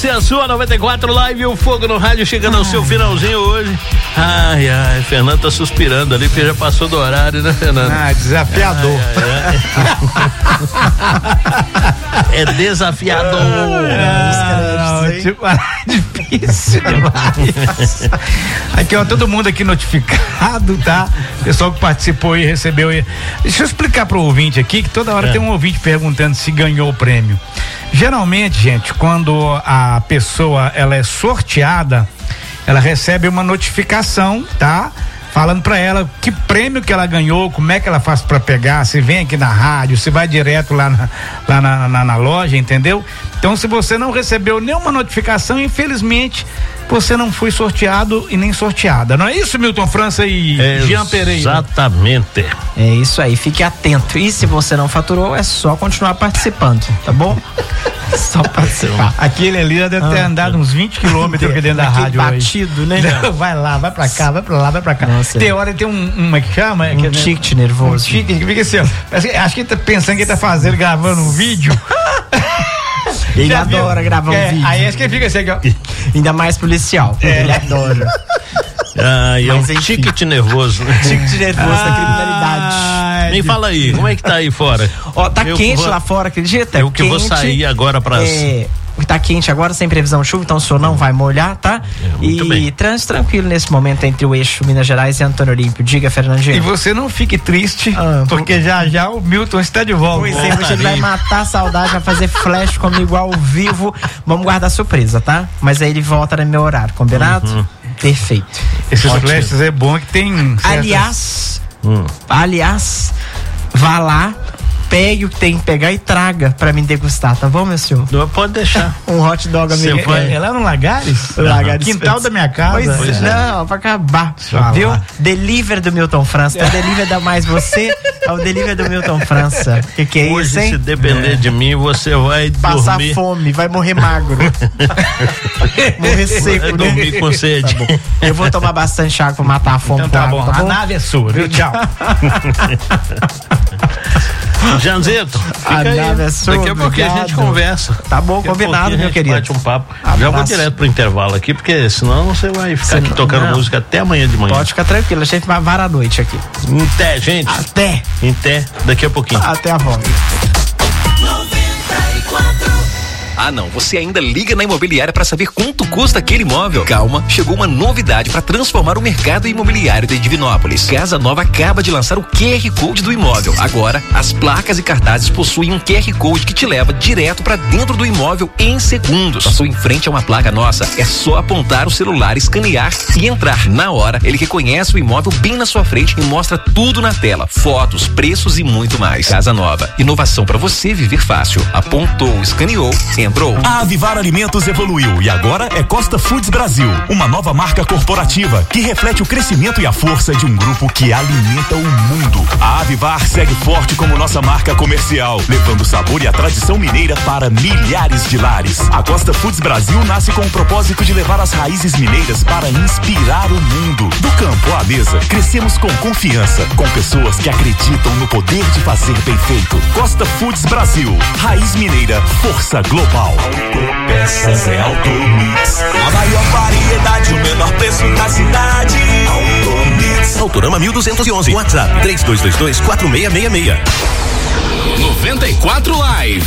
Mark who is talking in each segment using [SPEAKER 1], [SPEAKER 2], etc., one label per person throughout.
[SPEAKER 1] Essa é a sua 94 Live, o Fogo no Rádio chegando ao seu finalzinho hoje. Ai, Fernando tá suspirando ali porque já passou do horário, né, Fernando?
[SPEAKER 2] Desafiador.
[SPEAKER 1] É desafiador.
[SPEAKER 2] Difícil demais. Aqui, ó, todo mundo aqui notificado, tá? Pessoal que participou e recebeu aí. Deixa eu explicar pro ouvinte aqui, que toda hora tem um ouvinte perguntando se ganhou o prêmio. Geralmente, gente, quando a pessoa ela é sorteada, ela recebe uma notificação, tá? Falando pra ela que prêmio que ela ganhou, como é que ela faz pra pegar, se vem aqui na rádio, se vai direto lá na loja, entendeu? Então, se você não recebeu nenhuma notificação, infelizmente, você não foi sorteado e nem sorteada. Não é isso, Milton França e Jean Pereira?
[SPEAKER 1] Exatamente.
[SPEAKER 3] É isso aí, fique atento. E se você não faturou, é só continuar participando, tá bom? Só participar.
[SPEAKER 2] Aquele ali já deve ter andado uns 20 quilômetros aqui dentro da rádio.
[SPEAKER 3] Batido, né?
[SPEAKER 2] Vai lá, vai pra cá, vai pra lá, vai pra cá.
[SPEAKER 3] Nossa.
[SPEAKER 2] Tem hora tem um que chama?
[SPEAKER 3] Um tique nervoso.
[SPEAKER 2] Um tique que fica assim, ó. Acho que ele tá pensando que ele tá fazendo, gravando um vídeo.
[SPEAKER 3] Ele adora gravar um vídeo.
[SPEAKER 2] Aí acho que ele fica assim, ó.
[SPEAKER 3] Ainda mais policial. Ele adora.
[SPEAKER 1] É um tique nervoso, né?
[SPEAKER 3] Tique nervoso da criminalidade.
[SPEAKER 1] Me fala aí, como é que tá aí fora?
[SPEAKER 3] Ó, tá quente lá fora, acredita?
[SPEAKER 1] Eu que vou sair agora pra...
[SPEAKER 3] Tá quente agora, sem previsão de chuva, então o senhor não vai molhar, tá?
[SPEAKER 1] Muito bem.
[SPEAKER 3] Trânsito tranquilo nesse momento entre o eixo Minas Gerais e Antônio Olímpio. Diga, Fernandinho.
[SPEAKER 2] E você não fique triste, porque já o Milton está de volta.
[SPEAKER 3] Pois é, hoje ele vai matar a saudade, vai fazer flash comigo ao vivo. Vamos guardar surpresa, tá? Mas aí ele volta no meu horário, combinado? Perfeito.
[SPEAKER 2] Esses flashes é bom que tem...
[SPEAKER 3] Aliás, vá lá, pegue o que tem que pegar e traga pra mim degustar, tá bom, meu senhor?
[SPEAKER 1] Pode deixar.
[SPEAKER 3] Um hot dog amigo.
[SPEAKER 2] É lá no Lagares?
[SPEAKER 3] Lagares.
[SPEAKER 2] Quintal da minha casa.
[SPEAKER 3] Pois não, pra acabar. Viu? Deliver do Milton França. É o deliver da Mais Você, é o deliver do Milton França. Que é
[SPEAKER 1] hoje,
[SPEAKER 3] isso, hein?
[SPEAKER 1] se depender de mim, você vai
[SPEAKER 3] passar
[SPEAKER 1] dormir.
[SPEAKER 3] Fome, vai morrer magro. Morrer seco,
[SPEAKER 1] vai dormir com sede.
[SPEAKER 3] Tá bom. Eu vou tomar bastante água pra matar a fome.
[SPEAKER 2] Então tá bom. A nave é sua, viu? Tchau.
[SPEAKER 1] Janzito, fica aí. Daqui a pouquinho a gente conversa.
[SPEAKER 3] Tá bom, combinado, meu querido.
[SPEAKER 1] Bate um papo. Já vou direto pro intervalo aqui, porque senão você vai ficar aqui tocando música até amanhã de manhã.
[SPEAKER 3] Pode ficar tranquilo, a gente vai varar a noite aqui.
[SPEAKER 1] Até, gente.
[SPEAKER 3] Até.
[SPEAKER 1] Daqui a pouquinho.
[SPEAKER 3] Até a volta.
[SPEAKER 4] Ah, não, você ainda liga na imobiliária para saber quanto custa aquele imóvel? Calma, chegou uma novidade para transformar o mercado imobiliário de Divinópolis. Casa Nova acaba de lançar o QR Code do imóvel. Agora, as placas e cartazes possuem um QR Code que te leva direto para dentro do imóvel em segundos. Passou em frente a uma placa nossa, é só apontar o celular, escanear e entrar. Na hora, ele reconhece o imóvel bem na sua frente e mostra tudo na tela, fotos, preços e muito mais. Casa Nova, inovação para você viver fácil. Apontou, escaneou, entrou.
[SPEAKER 5] A Avivar Alimentos evoluiu e agora é Costa Foods Brasil, uma nova marca corporativa que reflete o crescimento e a força de um grupo que alimenta o mundo. A Avivar segue forte como nossa marca comercial, levando o sabor e a tradição mineira para milhares de lares. A Costa Foods Brasil nasce com o propósito de levar as raízes mineiras para inspirar o mundo. Do campo à mesa, crescemos com confiança, com pessoas que acreditam no poder de fazer bem feito. Costa Foods Brasil, raiz mineira, força global.
[SPEAKER 6] Autopeças é Automix. A maior variedade, o menor preço da cidade. Automix.
[SPEAKER 4] Autorama 1211. WhatsApp 3222-4666.
[SPEAKER 6] 94 Live.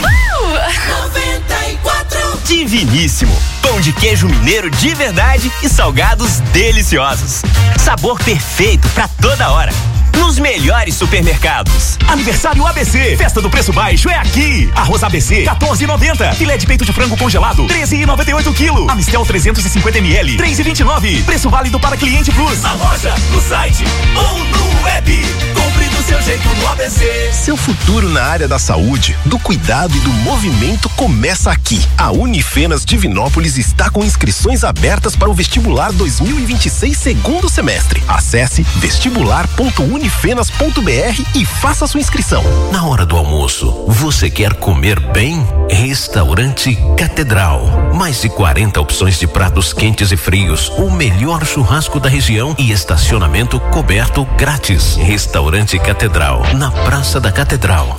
[SPEAKER 4] 94.
[SPEAKER 7] Diviníssimo. Pão de queijo mineiro de verdade e salgados deliciosos. Sabor perfeito pra toda hora. Nos melhores supermercados.
[SPEAKER 5] Aniversário ABC, festa do preço baixo é aqui. Arroz ABC, 14,90. Filé de peito de frango congelado, 13,98 kg. Amistel 350 ml, 3,29. Preço válido para cliente Plus.
[SPEAKER 6] Na loja, no site ou no web. Compre do seu jeito no ABC.
[SPEAKER 8] Seu futuro na área da saúde, do cuidado e do movimento começa aqui. A Unifenas Divinópolis está com inscrições abertas para o vestibular 2026 segundo semestre. Acesse vestibular.unifenas.br e faça sua inscrição.
[SPEAKER 4] Na hora do almoço, você quer comer bem? Restaurante Catedral. Mais de 40 opções de pratos quentes e frios, o melhor churrasco da região e estacionamento coberto grátis. Restaurante Catedral, na Praça da Catedral.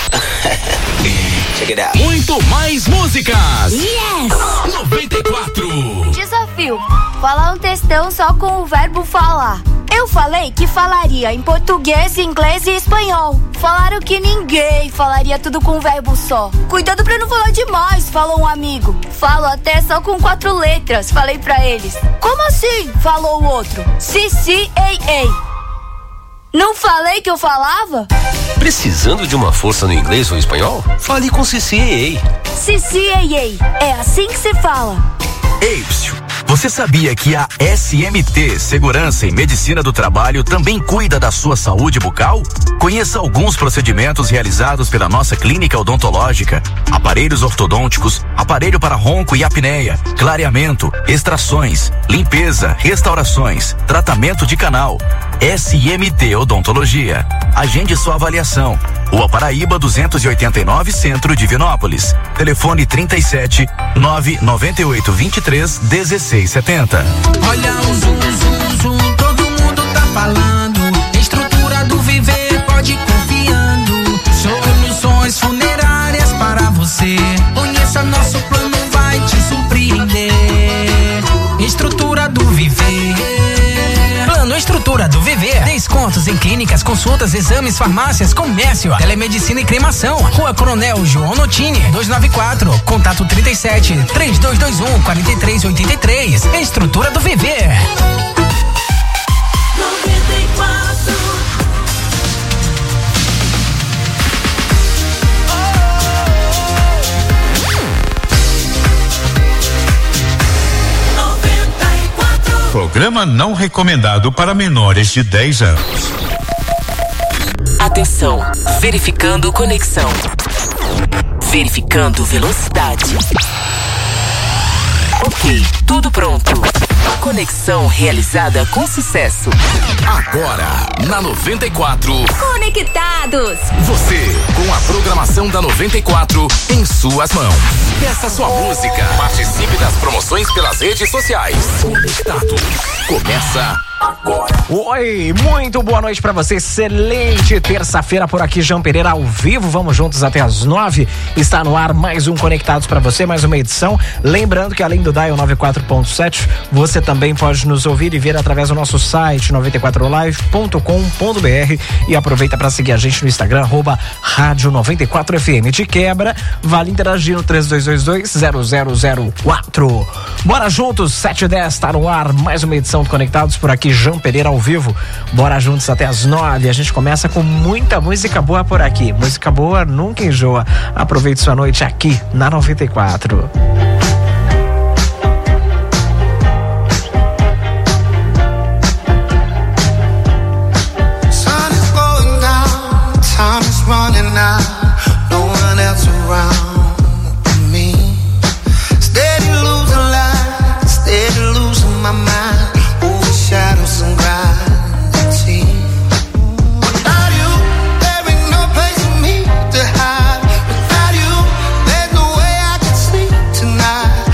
[SPEAKER 6] Check it out.
[SPEAKER 5] Muito mais músicas.
[SPEAKER 9] Yes!
[SPEAKER 5] 94.
[SPEAKER 9] Desafio: falar um textão só com o verbo falar. Eu falei que falaria em português, inglês e espanhol. Falaram que ninguém falaria tudo com um verbo só. Cuidado pra não falar demais, falou um amigo. Falo até só com 4 letras, falei pra eles. Como assim? Falou o outro. Si, ei, ei. Não falei que eu falava?
[SPEAKER 4] Precisando de uma força no inglês ou espanhol? Fale com CCAA.
[SPEAKER 9] CCAA, é assim que se fala.
[SPEAKER 5] Ei, você sabia que a SMT, Segurança e Medicina do Trabalho, também cuida da sua saúde bucal? Conheça alguns procedimentos realizados pela nossa clínica odontológica: aparelhos ortodônticos, aparelho para ronco e apneia, clareamento, extrações, limpeza, restaurações, tratamento de canal. SMT Odontologia. Agende sua avaliação. Rua Paraíba 289, Centro, Divinópolis. Telefone 37 998 23 1670.
[SPEAKER 6] Olha o zum, zum, zum, todo mundo tá falando. Estrutura do Viver, pode ir confiando. Soluções funerárias para você. Conheça nosso plano, vai te surpreender. Estrutura do Viver. Plano Estrutura do Viver. Descontos em clínicas, consultas, exames, farmácias, comércio, telemedicina e cremação. Rua Coronel João Notini, 294. Contato 37 3221 4383. Estrutura do Viver.
[SPEAKER 9] 94.
[SPEAKER 10] Programa não recomendado para menores de 10 anos.
[SPEAKER 11] Atenção, verificando conexão. Verificando velocidade. Ok, tudo pronto. Conexão realizada com sucesso.
[SPEAKER 5] Agora, na 94.
[SPEAKER 9] Conectados.
[SPEAKER 5] Você, com a programação da 94 em suas mãos. Peça sua música. Participe das promoções pelas redes sociais. Conectado. Começa agora.
[SPEAKER 3] Oi, muito boa noite pra você. Excelente terça-feira por aqui, João Pereira ao vivo. Vamos juntos até as 9. Está no ar mais um Conectados pra você, mais uma edição. Lembrando que além do Dial 94.7, você também pode nos ouvir e ver através do nosso site 94live.com.br e aproveita para seguir a gente no Instagram @rádio 94FM. De quebra, vale interagir no 3222-0004. Bora juntos, 7h10, tá no ar mais uma edição do Conectados por aqui, João Pereira ao vivo. Bora juntos até as 9. A gente começa com muita música boa por aqui. Música boa nunca enjoa. Aproveite sua noite aqui na 94.
[SPEAKER 12] Time is running out, no one else around me. Steady losing light, steady losing my mind, overshadows and gravity. Without you, there ain't no place for me to hide. Without you, there's no way I can sleep tonight.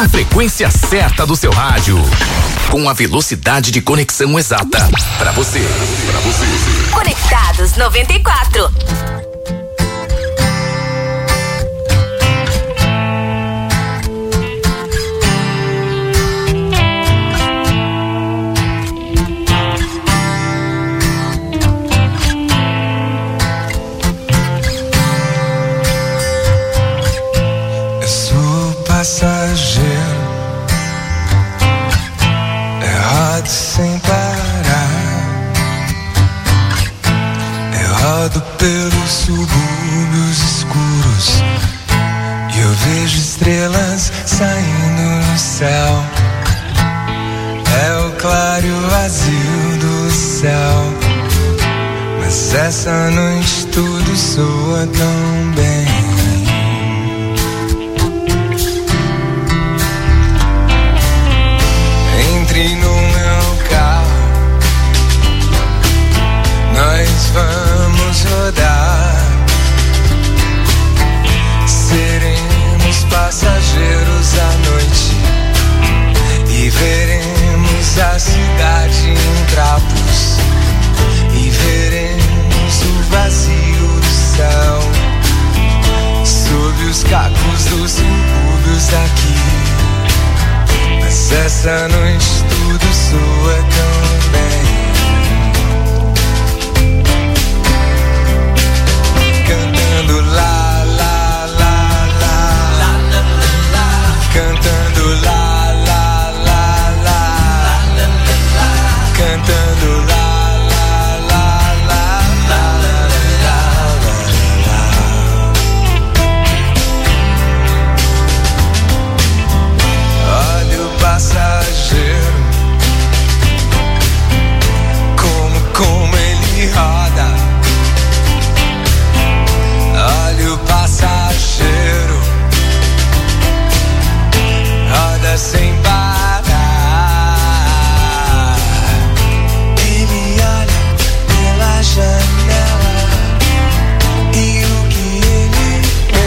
[SPEAKER 13] A frequência certa do seu rádio. Com a velocidade de conexão exata para você.
[SPEAKER 11] Conectados 94.
[SPEAKER 14] Passageiro, errado sem parar, errado pelos subúrbios escuros, e eu vejo estrelas saindo no céu. É o claro e o vazio do céu, mas essa noite tudo soa tão bem. Entre no meu carro, nós vamos rodar. Seremos passageiros à noite e veremos a cidade em trapos, e veremos o vazio do céu sob os cacos dos subúrbios daqui. Mas essa noite tudo soa tão bem. Cantando lá, lá, lá, lá, cantando lá, lá, lá, lá, cantando lá. Passageiro, como ele roda. Olha o passageiro, roda sem parar. Ele olha pela janela e o que ele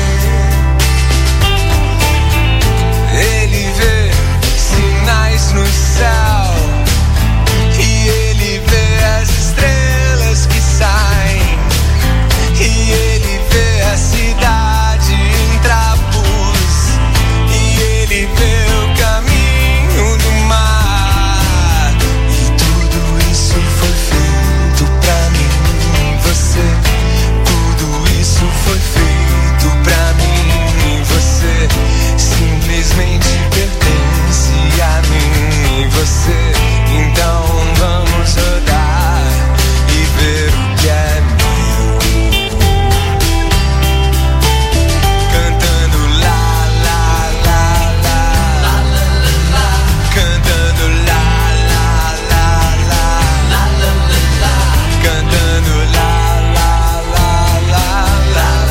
[SPEAKER 14] vê, ele vê sinais no céu, e ele vê as estrelas que saem, e ele vê a cidade em trapos, e ele vê o caminho do mar. E tudo isso foi feito pra mim e você. Tudo isso foi feito pra mim e você. Simplesmente pertence a mim e você. Então vamos rodar e ver o que é meu. Cantando lá, lá, lá, lá, cantando lá, lá, lá, lá, cantando lá, lá, lá, lá,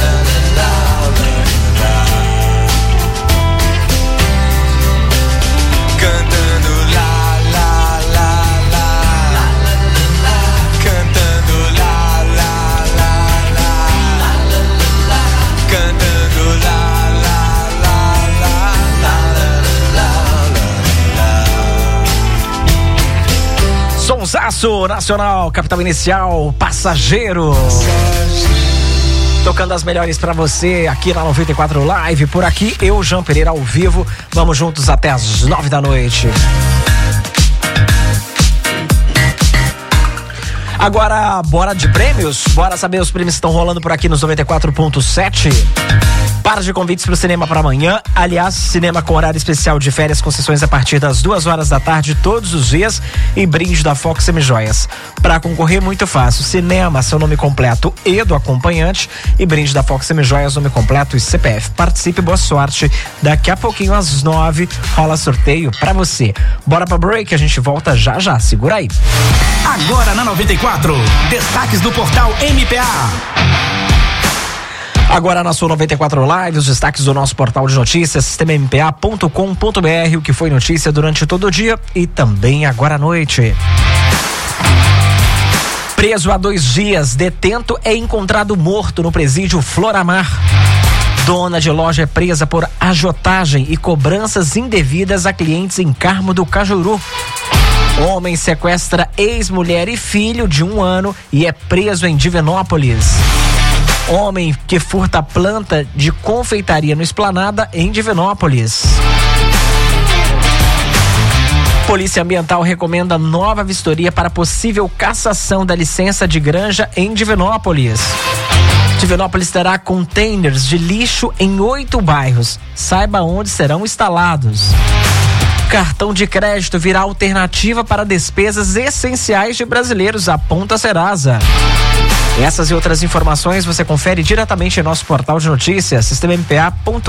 [SPEAKER 14] cantando lá, lá, lá, lá, cantando lá, lá, lá, lá, cantando lá, lá, lá.
[SPEAKER 3] Sonsaço nacional, capital inicial, passageiro. Tocando as melhores pra você aqui na 94 Live. Por aqui, eu, Jean Pereira, ao vivo. Vamos juntos até as 9 da noite. Agora, bora de prêmios? Bora saber os prêmios que estão rolando por aqui nos 94.7. Par de convites pro cinema para amanhã. Aliás, cinema com horário especial de férias com sessões a partir das 2 horas da tarde todos os dias e brinde da Fox Semijoias. Para concorrer, muito fácil. Cinema, seu nome completo e do acompanhante, e brinde da Fox Semijoias, nome completo e CPF. Participe, boa sorte. Daqui a pouquinho, às 9, rola sorteio para você. Bora pra break, a gente volta já já. Segura aí.
[SPEAKER 15] Agora na 94, destaques do portal MPA.
[SPEAKER 3] Agora na sua 94 Live, os destaques do nosso portal de notícias, sistemampa.com.br, o que foi notícia durante todo o dia e também agora à noite. Preso há 2 dias, detento é encontrado morto no presídio Floramar. Dona de loja é presa por agiotagem e cobranças indevidas a clientes em Carmo do Cajuru. Homem sequestra ex-mulher e filho de 1 ano e é preso em Divinópolis. Homem que furta planta de confeitaria no Esplanada em Divinópolis. Polícia Ambiental recomenda nova vistoria para possível cassação da licença de granja em Divinópolis. Divinópolis terá containers de lixo em 8 bairros. Saiba onde serão instalados. Cartão de crédito virá alternativa para despesas essenciais de brasileiros, aponta Serasa. Essas e outras informações você confere diretamente em nosso portal de notícias, sistemampa.com.br.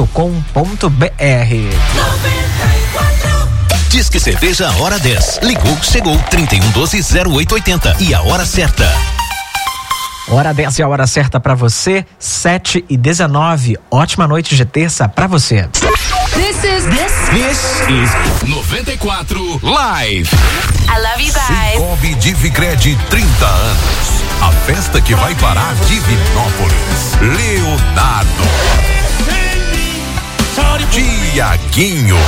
[SPEAKER 16] Diz que cerveja a hora 10. Ligou, chegou, 3112-0880. E a hora certa.
[SPEAKER 3] Hora 10 e a hora certa pra você, 7h19. Ótima noite de terça pra você.
[SPEAKER 13] This is 94 Live.
[SPEAKER 11] I love you guys.
[SPEAKER 13] Cicobi Divicred 30 anos. A festa que vai parar Divinópolis. Leonardo. Tiaguinho.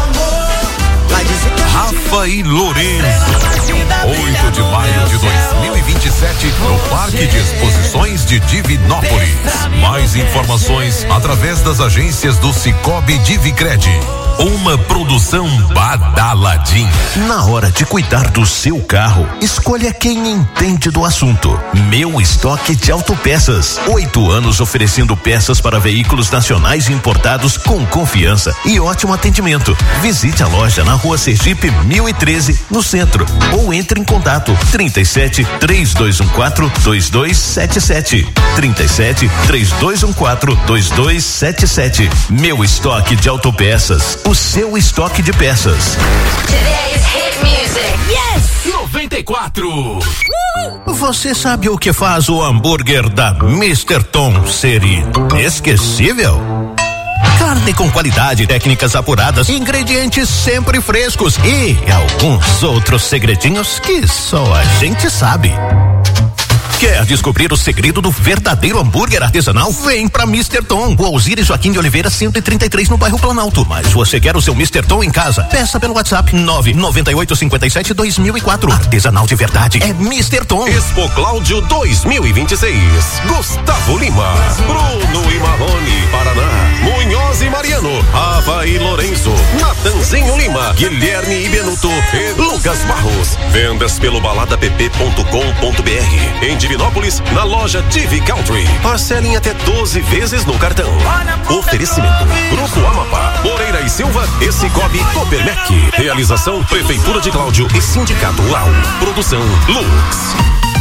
[SPEAKER 13] Rafa e Lorenzo. 8 de maio de 2027 no Parque de Exposições de Divinópolis. Mais informações através das agências do Cicobi Divicred.
[SPEAKER 16] Uma produção Badaladinha. Na hora de cuidar do seu carro, escolha quem entende do assunto. Meu Estoque de Autopeças. 8 anos oferecendo peças para veículos nacionais e importados com confiança e ótimo atendimento. Visite a loja na Rua Sergipe 1013, no centro, ou entre em contato 37 3214 2277. 37 3214 2277. Meu Estoque de Autopeças. O seu estoque de peças.
[SPEAKER 11] Today's hit music. Yes!
[SPEAKER 13] 94.
[SPEAKER 16] Você sabe o que faz o hambúrguer da Mr. Tom ser inesquecível? Carne com qualidade, técnicas apuradas, ingredientes sempre frescos e alguns outros segredinhos que só a gente sabe. Quer descobrir o segredo do verdadeiro hambúrguer artesanal? Vem pra Mr. Tom, o Alzire Joaquim de Oliveira 133 no bairro Planalto. Mas você quer o seu Mr. Tom em casa? Peça pelo WhatsApp 99857-2004. Artesanal de verdade é Mr. Tom.
[SPEAKER 8] Expo Cláudio 2026. Gustavo Lima, Bruno e Marrone, Paraná, Munhoz e Mariano, Ava e Lourenço, Natanzinho Lima, Guilherme e Benuto e Lucas Barros. Vendas pelo baladapp.com.br. Em Divinópolis, na loja TV Country. Parcelem até 12 vezes no cartão. Oferecimento: Grupo Amapá, Moreira e Silva e Cicobi Copermec. Realização: Prefeitura de Cláudio e Sindicato Rural. Produção: Lux.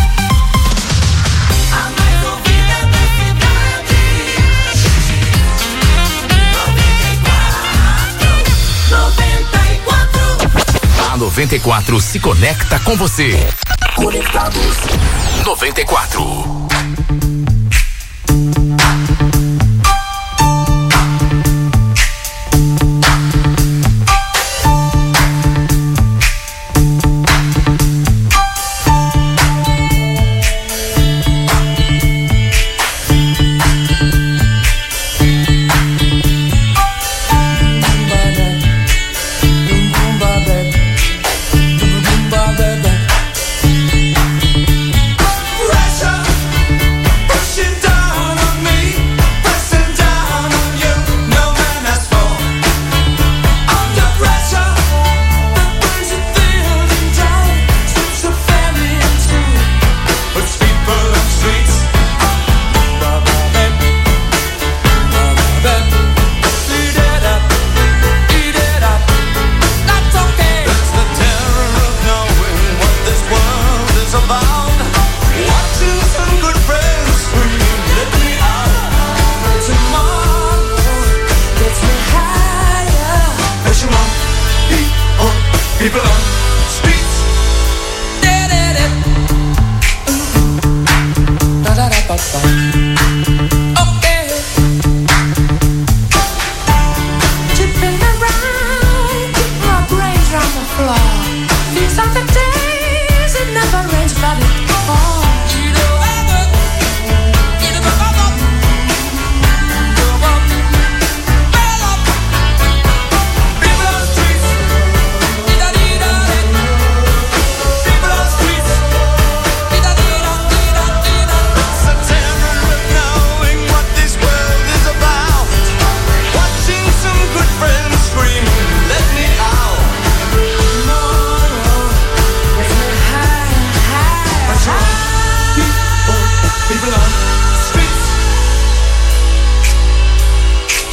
[SPEAKER 13] A 94 se conecta com você. Conectados 94.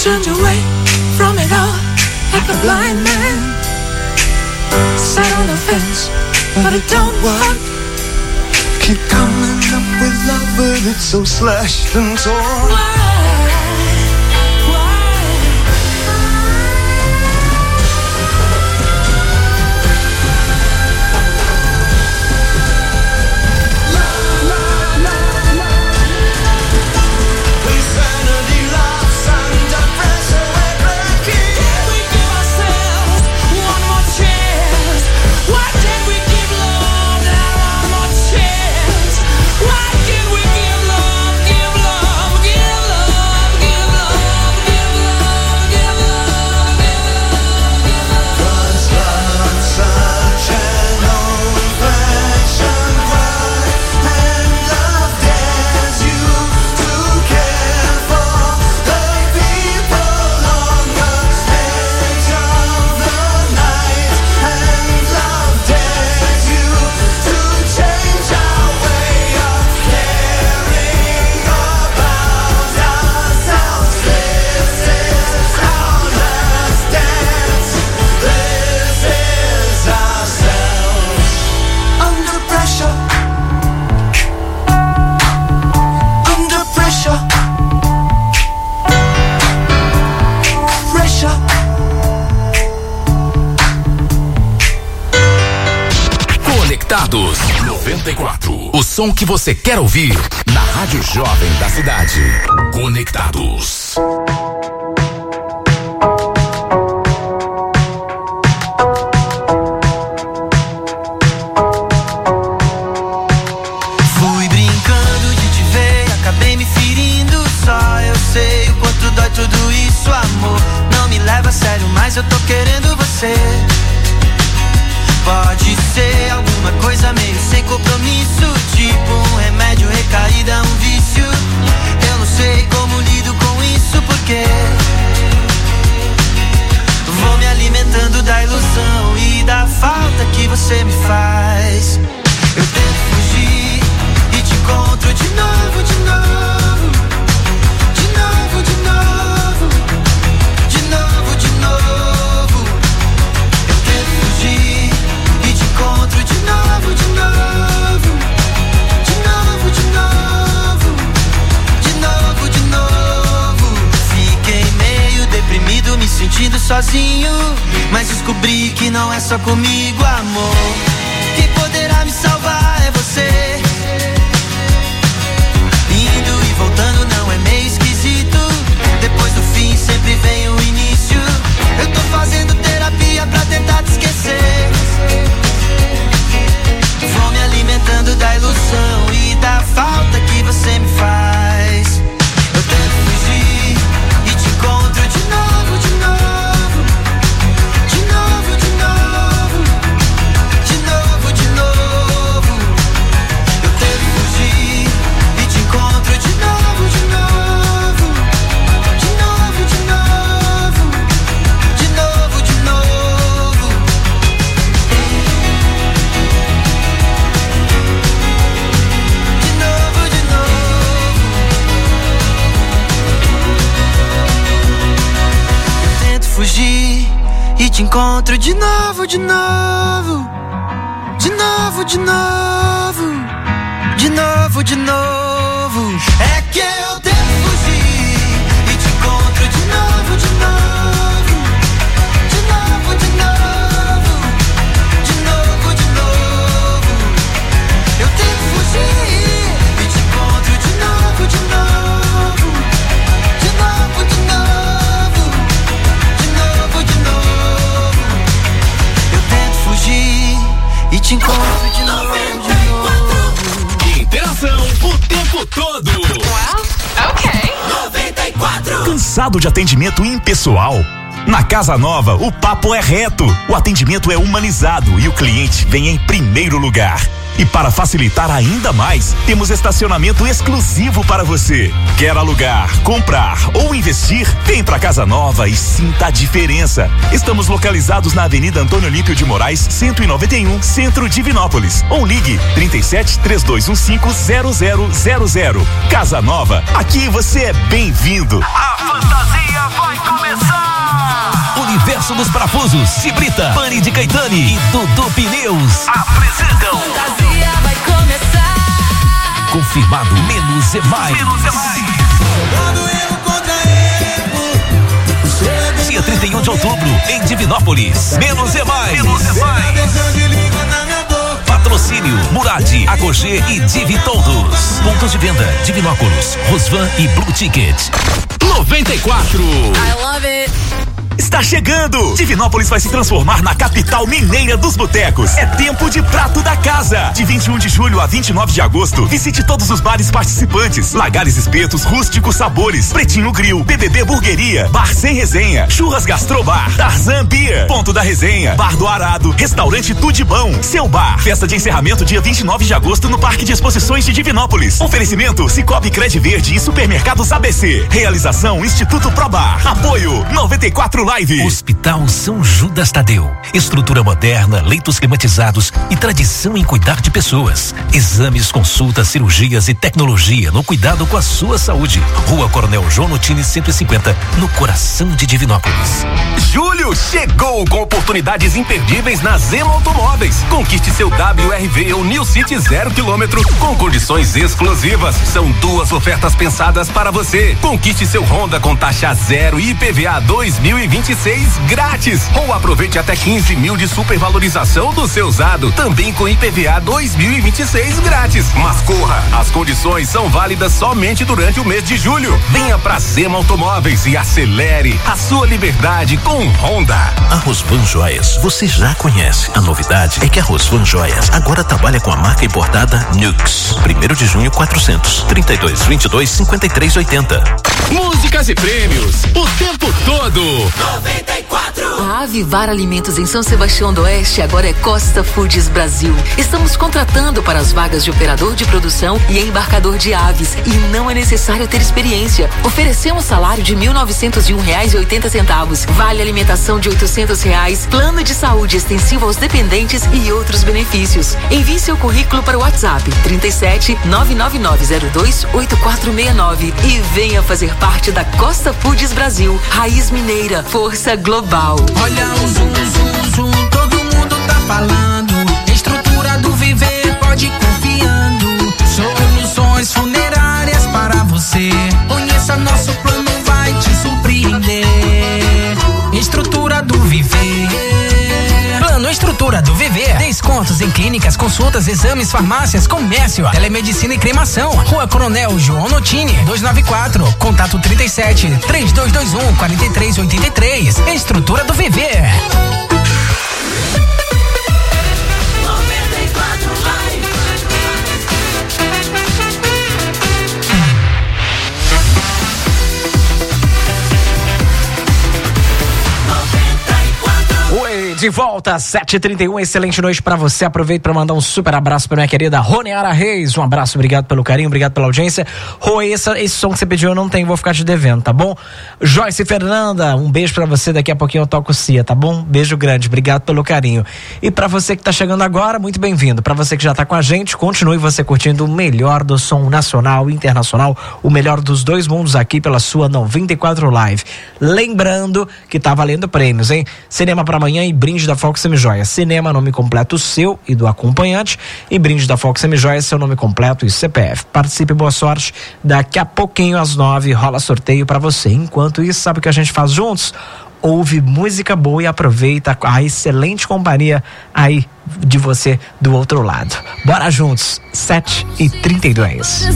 [SPEAKER 6] turned away from it all like a blind man. Sat on the fence, but it don't work.
[SPEAKER 14] Keep coming up with love, but it's so slashed and torn.
[SPEAKER 16] Conectados 94. O som que você quer ouvir na Rádio Jovem da cidade. Conectados.
[SPEAKER 6] Fui brincando de te ver, acabei me ferindo. Só eu sei o quanto dói tudo isso, amor. Não me leva a sério, mas eu tô querendo você. Pode ser alguma coisa meio sem compromisso, tipo um remédio, recaída, um vício. Eu não sei como lido com isso, porque vou me alimentando da ilusão e da falta que você me faz. Eu tento fugir e te encontro de novo, de novo. De novo, de novo. De novo, de novo. Eu tento fugir e te encontro de novo, de novo. De novo, de novo. De novo, de novo. Fiquei meio deprimido, me sentindo sozinho, mas descobri que não é só comigo, amor. Quem poderá me salvar é você. Indo e voltando não é meio esquisito. Depois do fim sempre vem o início. Eu tô fazendo terapia pra tentar te esquecer. Vou me alimentando da ilusão e da falta que você me faz. Eu tento fugir e te encontro de novo, de novo. De novo, de novo. De novo, de novo. Eu tento fugir e te encontro de novo, de novo. De novo, de novo. De novo, de novo. De novo, de novo. Eu tento fugir e te encontro de novo, de novo. De novo, de novo. De novo, de novo. É que eu tento fugir e te encontro de novo, de novo. De novo, de novo. De novo, de novo. Eu tento fugir e te encontro de novo, de novo. De novo, de novo. De novo, de novo. Eu tento fugir e te encontro de novo, de novo.
[SPEAKER 16] Interação o tempo todo.
[SPEAKER 11] Ok.
[SPEAKER 16] 94. Cansado de atendimento impessoal? Na Casa Nova, o papo é reto, o atendimento é humanizado e o cliente vem em primeiro lugar. E para facilitar ainda mais, temos estacionamento exclusivo para você. Quer alugar, comprar ou investir? Vem pra Casa Nova e sinta a diferença. Estamos localizados na Avenida Antônio Olímpio de Moraes, 191, Centro de Divinópolis. Ou ligue 37 3215 0000. Casa Nova, aqui você é bem-vindo.
[SPEAKER 6] A fantasia vai
[SPEAKER 16] Universo dos Parafusos, Cibrita, Pane de Caetani e Dudu Pneus apresentam
[SPEAKER 6] Fantasia vai começar.
[SPEAKER 16] Confirmado Menos é Mais. Dia 31 de outubro, em Divinópolis. Menos é Mais. Patrocínio Murad, Agogê e Divi Todos. Pontos de venda: Divinópolis, Rosvan e Blue Ticket. 94.
[SPEAKER 6] I love it.
[SPEAKER 5] Está chegando! Divinópolis vai se transformar na capital mineira dos botecos. É tempo de prato da casa. De 21 de julho a 29 de agosto, visite todos os bares participantes. Lagares Espetos, Rústicos Sabores, Pretinho Grill, BBB Burgueria, Bar Sem Resenha, Churras Gastrobar, Tarzan Beer, Ponto da Resenha, Bar do Arado, Restaurante Tudibão, Seu Bar. Festa de encerramento dia 29 de agosto no Parque de Exposições de Divinópolis. Oferecimento Cicobi Cred Verde e Supermercados ABC. Realização Instituto Probar. Apoio 94 Live.
[SPEAKER 16] Hospital São Judas Tadeu. Estrutura moderna, leitos climatizados e tradição em cuidar de pessoas. Exames, consultas, cirurgias e tecnologia no cuidado com a sua saúde. Rua Coronel João Notini 150, no coração de Divinópolis.
[SPEAKER 8] Julho chegou com oportunidades imperdíveis na Zema Automóveis. Conquiste seu WRV ou New City 0 km com condições exclusivas. São 2 ofertas pensadas para você. Conquiste seu Honda com taxa zero e IPVA 2026 grátis. Ou aproveite até 15 mil de supervalorização do seu usado, também com IPVA 2026 grátis. Mas corra, as condições são válidas somente durante o mês de julho. Venha pra Zema Automóveis e acelere a sua liberdade com Honda.
[SPEAKER 16] A Rosvan Joias você já conhece. A novidade é que a Rosvan Joias agora trabalha com a marca importada Nux. 1º de junho 400 32 22 53 80.
[SPEAKER 13] Músicas e prêmios o tempo todo.
[SPEAKER 11] 94. A Avivar Alimentos em São Sebastião do Oeste agora é Costa Foods Brasil. Estamos contratando para as vagas de operador de produção e embarcador de aves e não é necessário ter experiência. Oferecemos salário de R$ 1.901,80, vale alimentação de R$ 800, plano de saúde extensivo aos dependentes e outros benefícios. Envie seu currículo para o WhatsApp 37 99902 8469 e venha fazer parte da Costa Foods Brasil. Raiz Mineira, força global.
[SPEAKER 6] Olha o zum, zum, zum, todo mundo tá falando. Estrutura do Viver, pode ir confiando. Soluções funerárias para você. Conheça nosso plano, vai te surpreender. Estrutura do Viver. Plano Estrutura do Viver. Descontos em clínicas, consultas, exames, farmácias, comércio, telemedicina e cremação. Rua Coronel João Notini, 294. Contato 37 3221 4383. Estrutura do Viver.
[SPEAKER 3] De volta, 7h31, excelente noite pra você. Aproveito pra mandar um super abraço pra minha querida Roniara Reis. Um abraço, obrigado pelo carinho, obrigado pela audiência. Rô, esse som que você pediu eu não tenho, vou ficar te devendo, tá bom? Joyce Fernanda, um beijo pra você, daqui a pouquinho eu toco Cia, tá bom? Beijo grande, obrigado pelo carinho. E pra você que tá chegando agora, muito bem-vindo. Pra você que já tá com a gente, continue você curtindo o melhor do som nacional e internacional, o melhor dos dois mundos aqui pela sua 94 Live. Lembrando que tá valendo prêmios, hein? Cinema pra amanhã e brinde da Fox Semijoias. Cinema, nome completo seu e do acompanhante, e brinde da Fox Semijoias, seu nome completo e CPF. Participe, boa sorte. Daqui a pouquinho às 9 rola sorteio pra você. Enquanto isso, sabe o que a gente faz juntos? Ouve música boa e aproveita a excelente companhia aí de você do outro lado. Bora juntos, 7h32.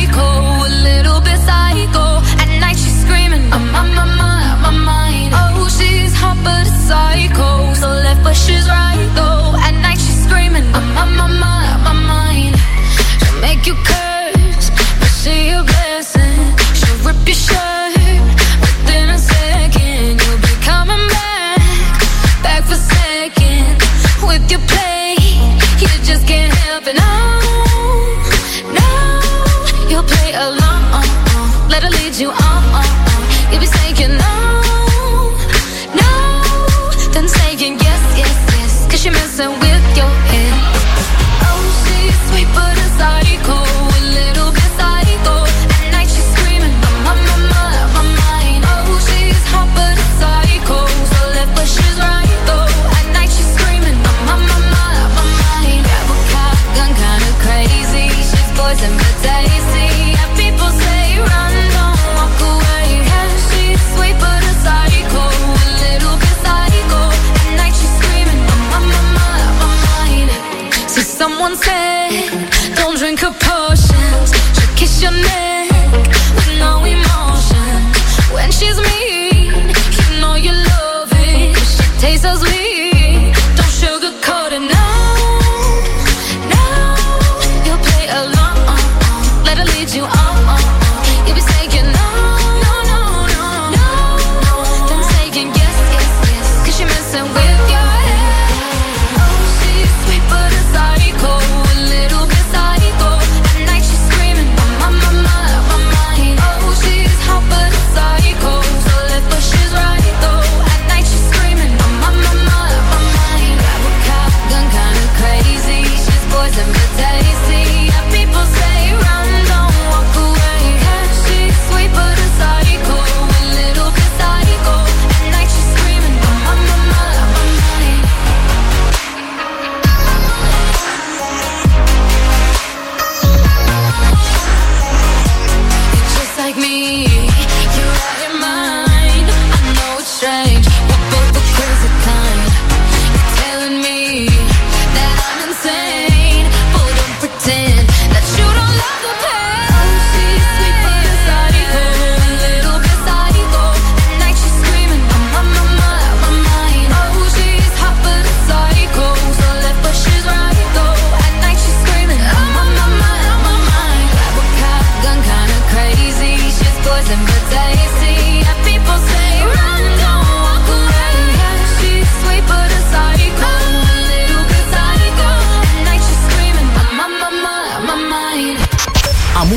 [SPEAKER 6] But a psycho, so left but she's right though. At night she's screaming, I'm on my mind. She'll make you curse, but see a blessing. She'll rip your shirt within a second. You'll be coming back for second. With your play, you just can't help it. No, you'll play along.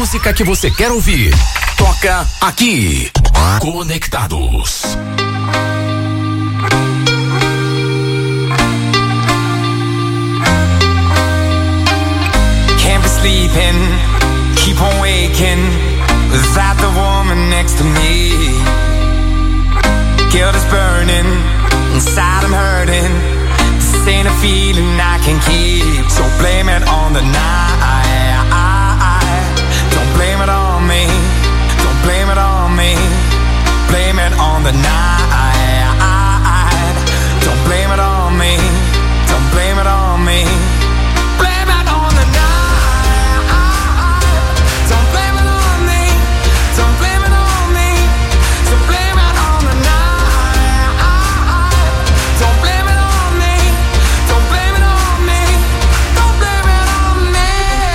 [SPEAKER 17] música que você quer ouvir, toca aqui. Conectados.
[SPEAKER 14] Can't be sleeping, keep on waking without the woman next to me. Guilt is burning, inside I'm hurting. This ain't a feeling I can keep, so blame it on the night. Don't blame it on me, don't blame it on me. Blame it on the night. Don't blame it on me, don't blame it on me. Blame it on the night. Don't blame it on me, don't blame it on me. So blame it on the night. Don't blame it on me, don't blame it on me. Don't blame it on me.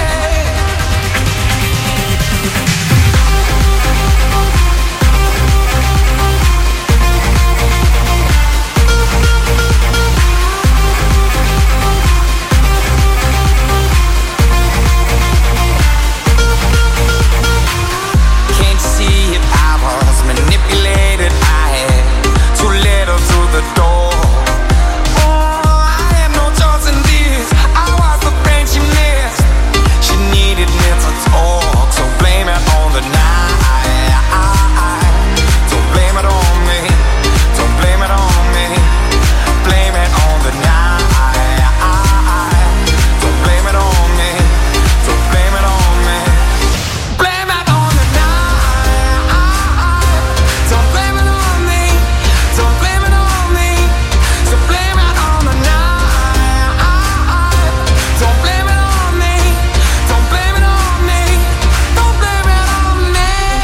[SPEAKER 14] Can't you see it? I was manipulated. I had too little through the door. Oh, I had no choice in this. I was the friend she missed. She needed me to talk, so blame it on the night. Don't blame it on me, don't blame it on me. Blame it on the night. Don't blame it on me, don't blame it on me. Blame it on the night. Don't blame it on me, don't blame it on me. So blame it on the night. Don't blame it on me, don't blame it on me. Don't blame it on me.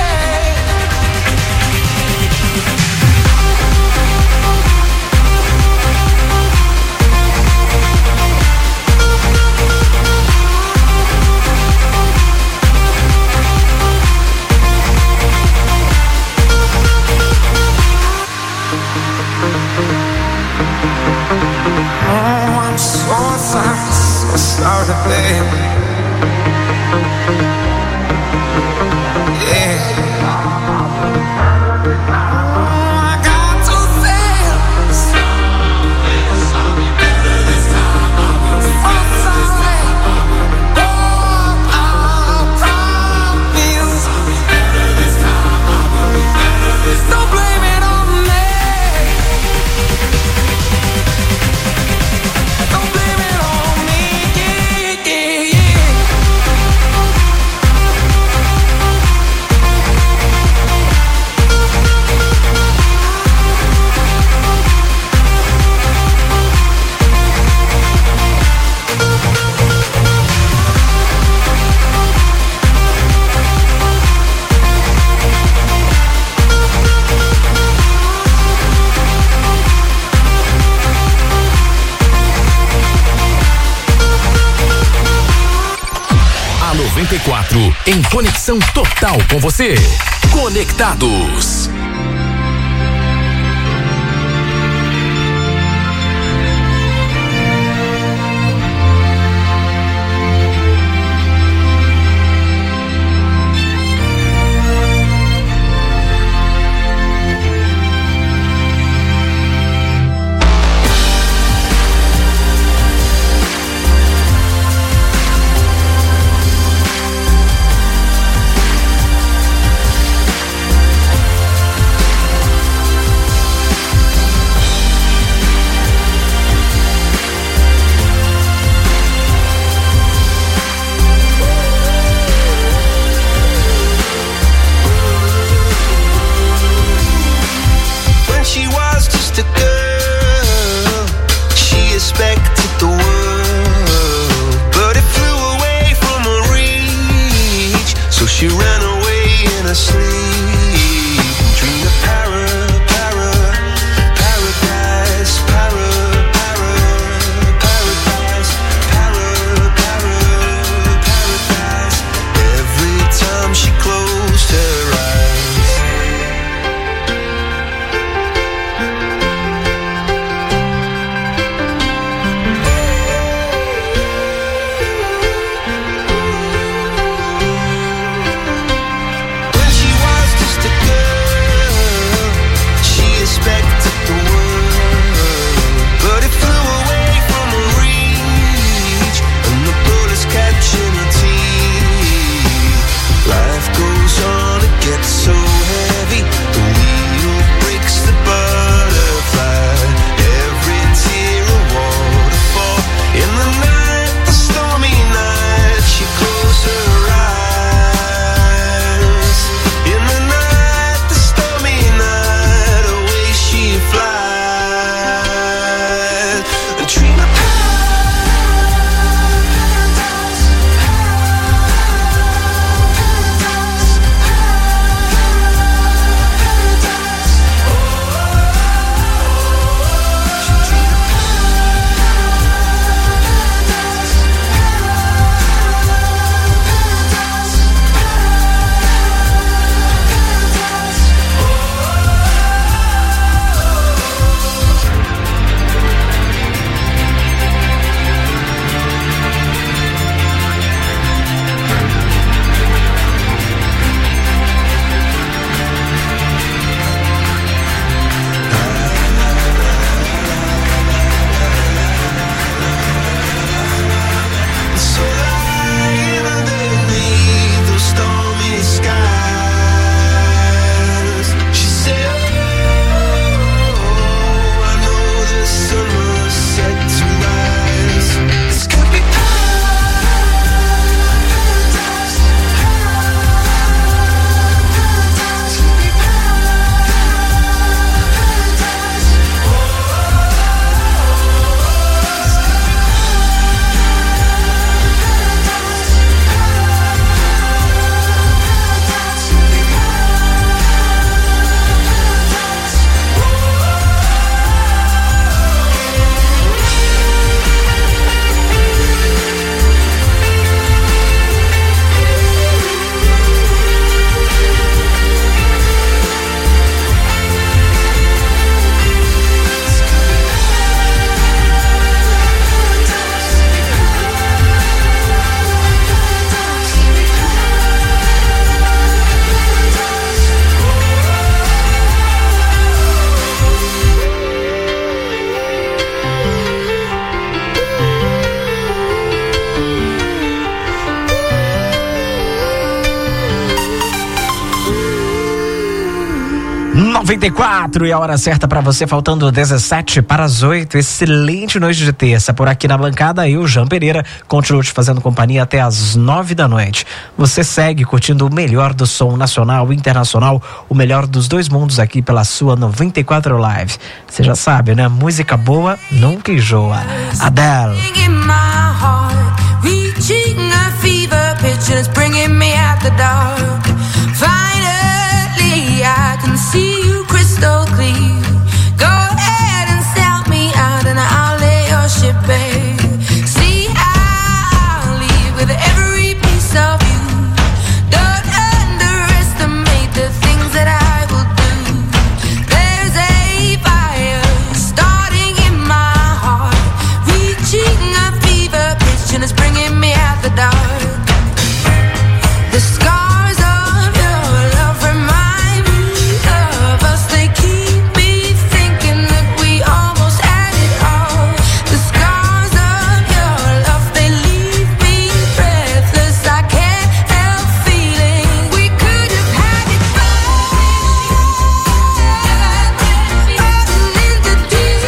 [SPEAKER 14] Oh, I'm so sorry, baby. Yeah. I got to say I'm sorry. Oh, I promise. Don't blame it on me. Don't blame it on me. Yeah, yeah, yeah.
[SPEAKER 17] A 94 em conexão total com você. Conectados.
[SPEAKER 3] 94 e a hora certa para você, faltando 17 para as 8. Excelente noite de terça. Por aqui na bancada, eu, Jean Pereira, continuo te fazendo companhia até as 9 da noite. Você segue curtindo o melhor do som nacional e internacional, o melhor dos dois mundos aqui pela sua 94 Live. Você já sabe, né? Música boa nunca enjoa. Adele.
[SPEAKER 18] I can see you crystal clear. Go ahead and sell me out and I'll lay your ship bare. See, I'll leave with every piece of you. Don't underestimate the things that I will do. There's a fire starting in my heart, reaching a fever pitch and it's bringing me out the dark. The scars of your love remind me of us. They keep me thinking that we almost had it all. The scars of your love, they leave me breathless. I can't help feeling we could have had it all. Rolling into deep.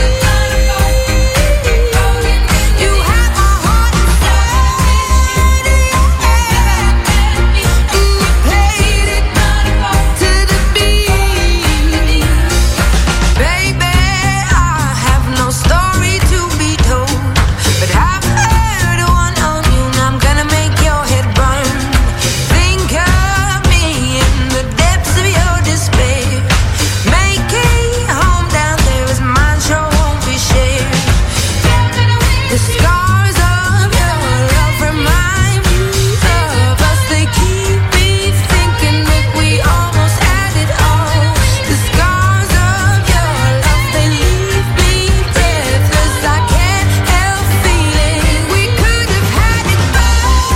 [SPEAKER 18] You had my heart inside. And you played it to the beat. Baby, I have no story to be told, but I've heard one on you and I'm gonna make your head burn. Think of me in the depths of your despair. Make a home down there as mine sure won't be shared. The scars of your love remind me of us. They keep me thinking that we almost had it all. The scars of your love, they leave me breathless. I can't help feeling we could have had it all.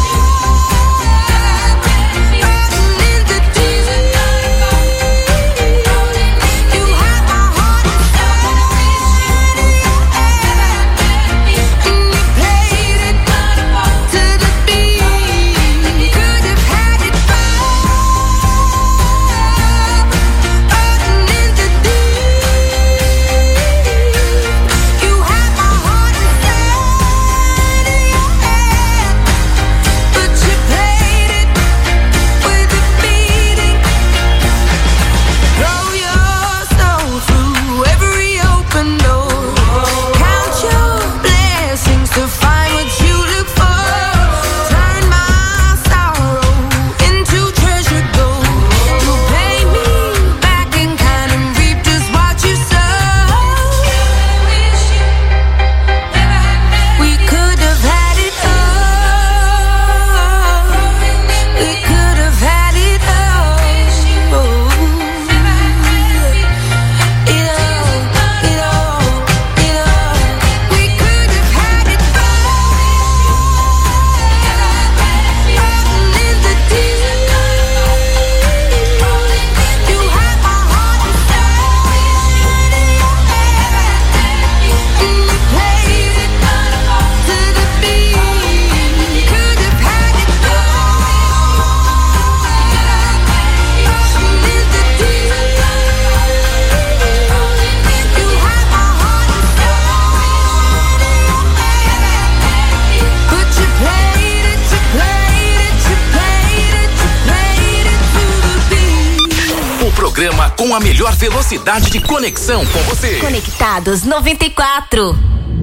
[SPEAKER 18] Rolling into deep. You had my heart inside. And you played it to the beat. Could have had it all. Rolling into deep. You had my heart inside of your hand, but you played it with a beating. Throw your soul through every open door. Count your blessings to find what you look for. Turn my sorrow into treasure gold. You pay me back in kind and reap just what you sow. We could have had it all. We could have had it all. It all. We could have had it all. In the deep. You had my heart inside. And you played it to the beat. Could have had it all. In the deep. You had my heart inside. But you played it to the beat.
[SPEAKER 17] O programa com a melhor velocidade de conexão com você.
[SPEAKER 19] Conectados 94.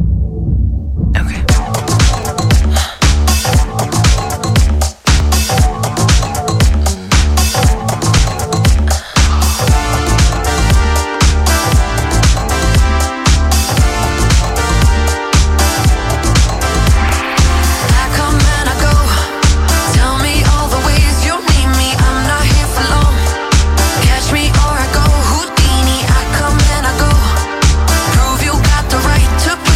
[SPEAKER 18] I come and I go. Tell me all the ways you need me. I'm not here for long. Catch me or I go Houdini. I come and I go. Prove you got the right to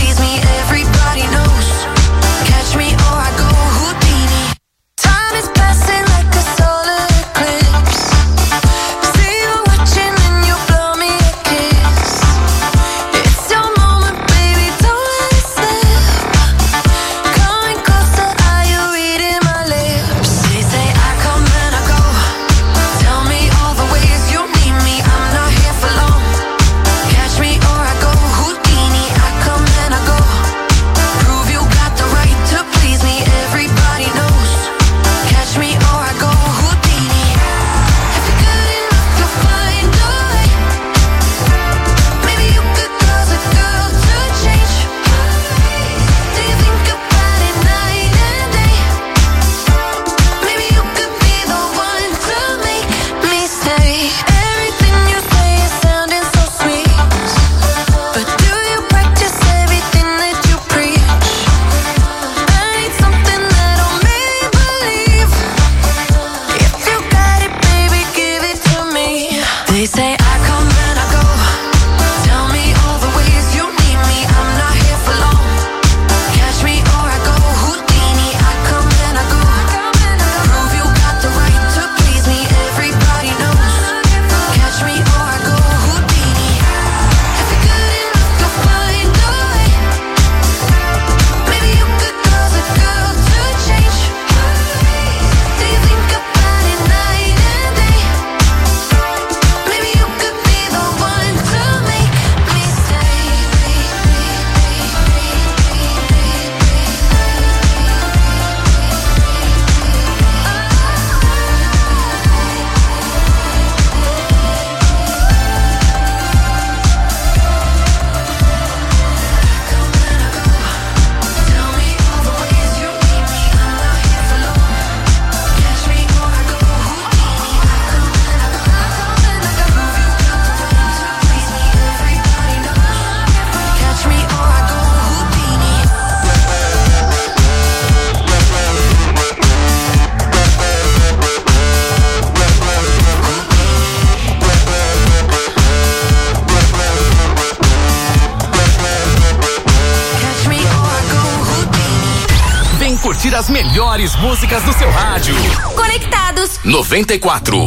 [SPEAKER 17] curtir as melhores músicas do seu rádio.
[SPEAKER 19] Conectados
[SPEAKER 17] 94.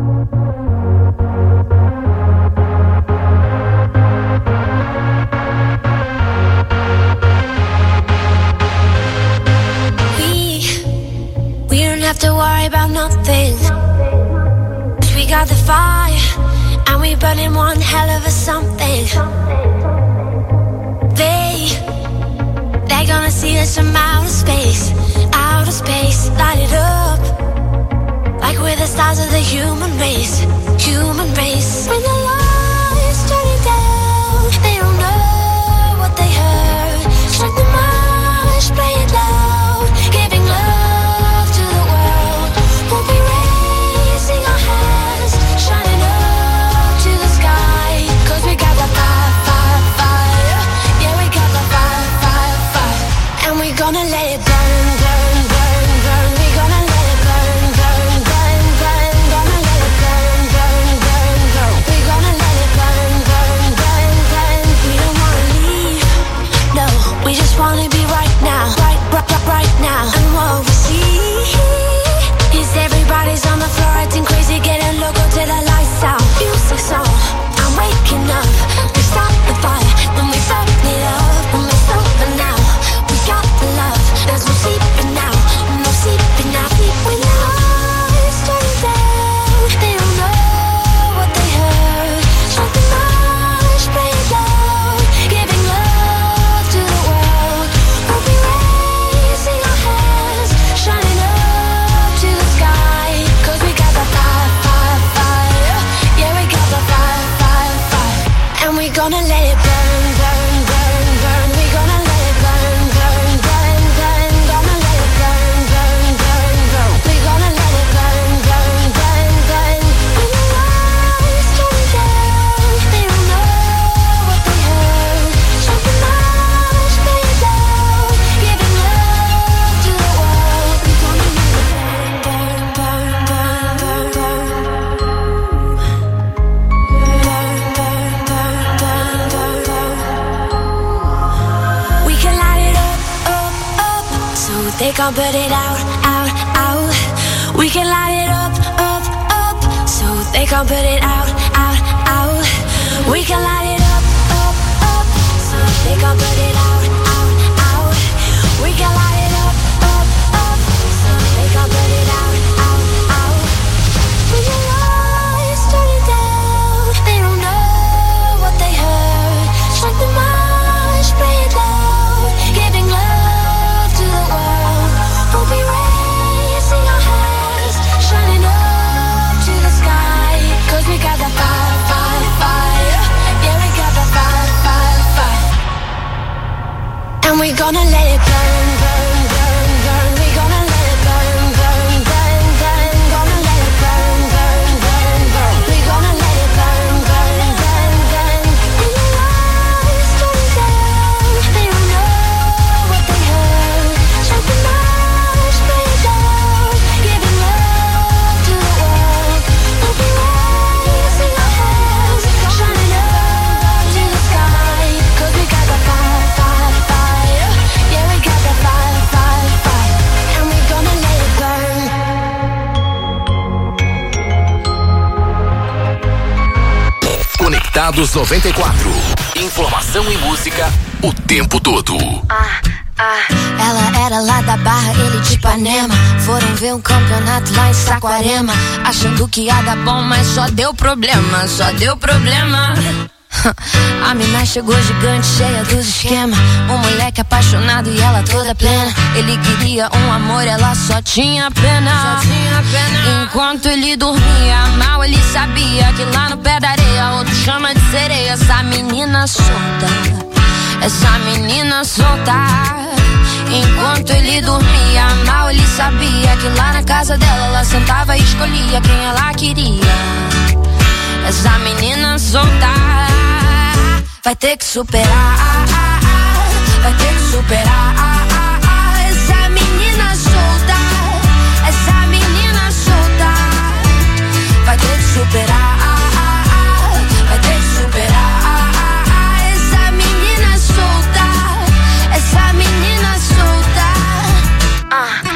[SPEAKER 18] We don't have to worry about nothing. 'Cause we got the fire, and we burning one hell of a something. They're gonna see us from outer space, light it up, like we're the stars of the human race. When the lights turning down, they don't know what they heard. Strike the march, play it loud, giving love to the world. We'll be raising our hands, shining up to the sky. 'Cause we got the fire, fire, fire. Yeah, we got the fire, fire, fire. And we're gonna let it burn, burn, burn, burn. We're gonna let it burn, burn, burn, burn. Gonna let it burn, burn, burn, burn. We're gonna let it burn, burn, burn, burn. We don't wanna leave, no. We just wanna be right now, right now. And what we see is everybody's on the floor acting crazy, getting loco till the lights out. Music's on, I'm waking up. We start the fire, then we burn it up. When we're sober now, we got the love. There's no sleeping now, no sleeping now. When the lights turn down, they don't know what they heard. Strike the march, play it loud, giving love to the world. We'll be raising our hands, shining up to the sky. 'Cause we got the fire, fire, fire. Yeah, we got the fire, fire, fire. And we're gonna let it burn, burn, burn, burn. We're gonna let it burn, burn, burn, burn. Gonna let it burn, burn, burn, burn. We're gonna let it burn, burn, burn, burn. When the lights turn down, they don't know what they heard. Strike the march, play it loud, giving love to the world. We're gonna let it burn, burn, burn, burn, burn, burn. We can light it up, up, up, so they can't put it out, out, out. We can light it up, up, up, so they can't put it out, out, out. We can light it up, up, up, so they can't put it out, out, out. We can light it up, up, up, so they can't put it out, out, out. When the lights turn it down, they don't know what they heard. Strike the march, play it loud, giving love to the world. We'll be raising our hands, shining up to the sky. 'Cause we got the fire, fire, fire. Yeah, we got the fire, fire, fire. And we're gonna let it burn, burn, burn, burn. We're gonna let it burn, burn, burn, burn. Gonna let it burn, burn, burn, burn. We're gonna let it burn, burn, burn, burn. When the lights turn down, they don't know what they heard. Strike the march, play it loud, giving love to the world. We'll be raising our hands, shining up to the sky. 'Cause we got the fire, fire, fire. Yeah, we got the fire, fire, fire. And we're gonna let it burn.
[SPEAKER 17] Conectados 94. Informação e música o tempo todo.
[SPEAKER 18] Ela era lá da Barra, ele de Ipanema. Foram ver um campeonato lá em Saquarema, achando que ia dar bom, mas só deu problema, só deu problema. A mina chegou gigante, cheia dos esquemas. Um moleque apaixonado e ela toda plena. Ele queria um amor, ela só tinha pena. Enquanto ele dormia mal, ele sabia que lá no pé da areia outro chama de sereia. Essa menina solta, essa menina solta. Enquanto ele dormia mal, ele sabia que lá na casa dela ela sentava e escolhia quem ela queria. Essa menina solta vai ter que superar, vai ter que superar. Essa menina solta, essa menina solta vai ter que superar, vai ter que superar. Essa menina solta, essa menina solta.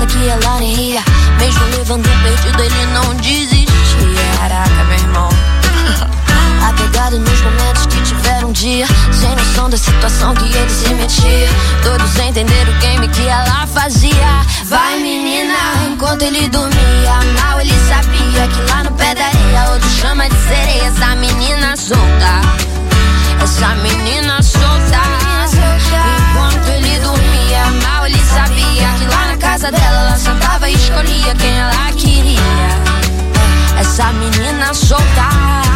[SPEAKER 18] prova que ela nem ria. Mesmo levando um perdido, ele não desistia. Caraca, meu irmão. Apegado nos momentos que tiveram um dia, sem noção da situação que ele se metia. Todos entenderam o game que ela fazia. Vai menina, enquanto ele dormia. Mal ele sabia que lá no pé da areia outro chama de sereia. Essa menina solta, essa menina solta. Enquanto ele dormia, mal ele sabia que lá na casa dela ela sentava e escolhia quem ela queria. Essa menina solta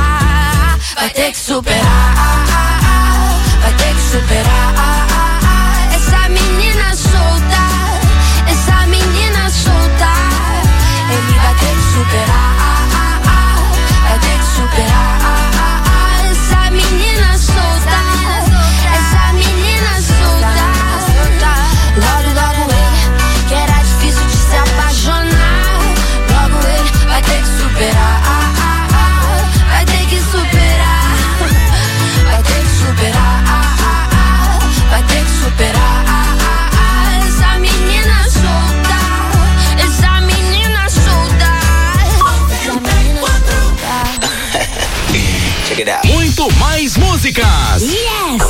[SPEAKER 18] vai ter que superar, vai ter que superar. Essa menina solta, essa menina solta. Ele vai ter que superar, vai ter que superar. Essa menina solta, essa menina solta. Logo, logo ele, que era difícil de se apaixonar. Logo ele vai ter que superar, vai ter que superar. Vai ter que superar, vai ter que superar. Essa menina solta, essa menina solta. Essa menina solta.
[SPEAKER 17] Check it out. Muito mais músicas.
[SPEAKER 19] Yes!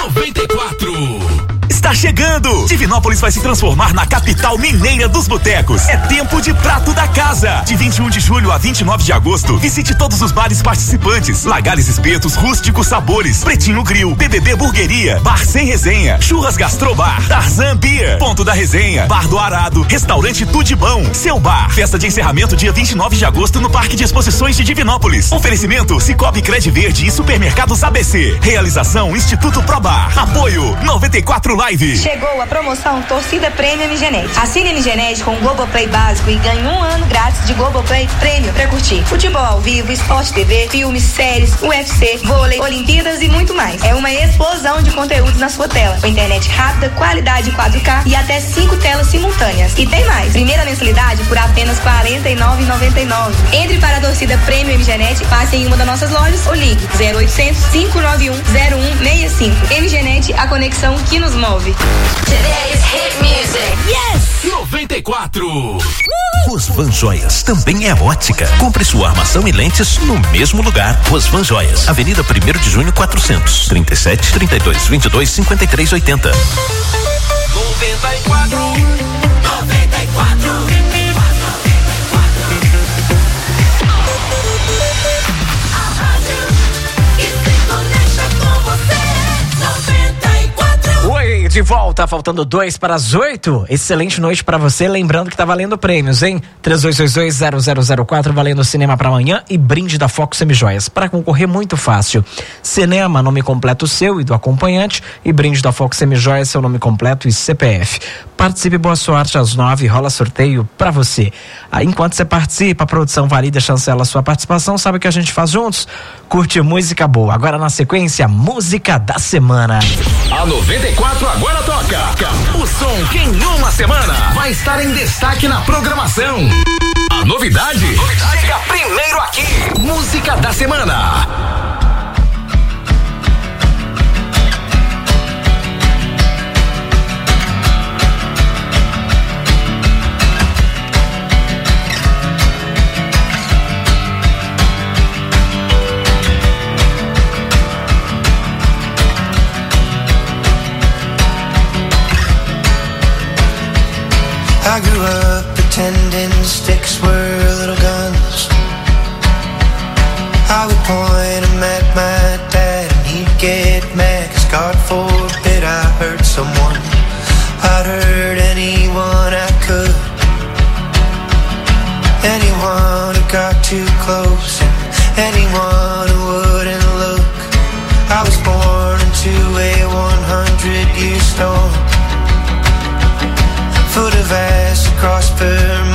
[SPEAKER 17] 94.
[SPEAKER 5] Está chegando! Divinópolis vai se transformar na capital mineira dos botecos. É tempo de prato da casa. De 21 de julho a 29 de agosto, visite todos os bares participantes. Lagares Espetos, Rústicos Sabores, Pretinho Grill, BBB Burgueria, Bar Sem Resenha, Churras Gastrobar, Tarzan Beer, Ponto da Resenha, Bar do Arado, Restaurante Tudibão, Seu Bar. Festa de encerramento dia 29 de agosto no Parque de Exposições de Divinópolis. Oferecimento Cicobi Cred Verde e Supermercados ABC. Realização Instituto Probar. Apoio 94 Live.
[SPEAKER 20] Chegou a promoção Torcida Prêmio MGNet. Assine MGNet com o Globoplay básico e ganhe 1 ano grátis de Globoplay Prêmio pra curtir futebol ao vivo, esporte TV, filmes, séries, UFC, vôlei, Olimpíadas e muito mais. É uma explosão de conteúdos na sua tela. Com internet rápida, qualidade 4K e até 5 telas simultâneas. E tem mais. Primeira mensalidade por apenas R$ 49,99. Entre para a Torcida Prêmio MGNet, passe em uma das nossas lojas ou ligue 0800 591 0165. MGNet, a conexão que nos move.
[SPEAKER 18] Today's hit music.
[SPEAKER 19] Yes!
[SPEAKER 17] 94.
[SPEAKER 16] Rosvan Joias também é ótica. Compre sua armação e lentes no mesmo lugar. Rosvan Joias, Avenida 1º de Junho 400, 37 32 22 53 80.
[SPEAKER 18] 94. 94.
[SPEAKER 3] Oi, de volta, faltando 2 para as 8. Excelente noite para você, lembrando que tá valendo prêmios, hein? 3222-0004, valendo cinema para amanhã e brinde da Foco Semijoias. Para concorrer, muito fácil. Cinema, nome completo seu e do acompanhante, e brinde da Foco Semijoias, seu nome completo e CPF. Participe, boa sorte, às 9 rola sorteio para você. Aí, enquanto você participa, a produção valida, chancela a sua participação, sabe o que a gente faz juntos? Curte música boa. Agora na sequência, música da semana.
[SPEAKER 17] A 94 agora toca. O som que em uma semana vai estar em destaque na programação. A novidade chega primeiro aqui. Música da semana.
[SPEAKER 12] I grew up pretending sticks were little guns. I would point them at my dad and he'd get mad, 'cause God forbid I hurt someone. I'd hurt anyone I could, anyone who got too close, and anyone who wouldn't look. I was born into a 100-year storm, foot of ass across Vermont.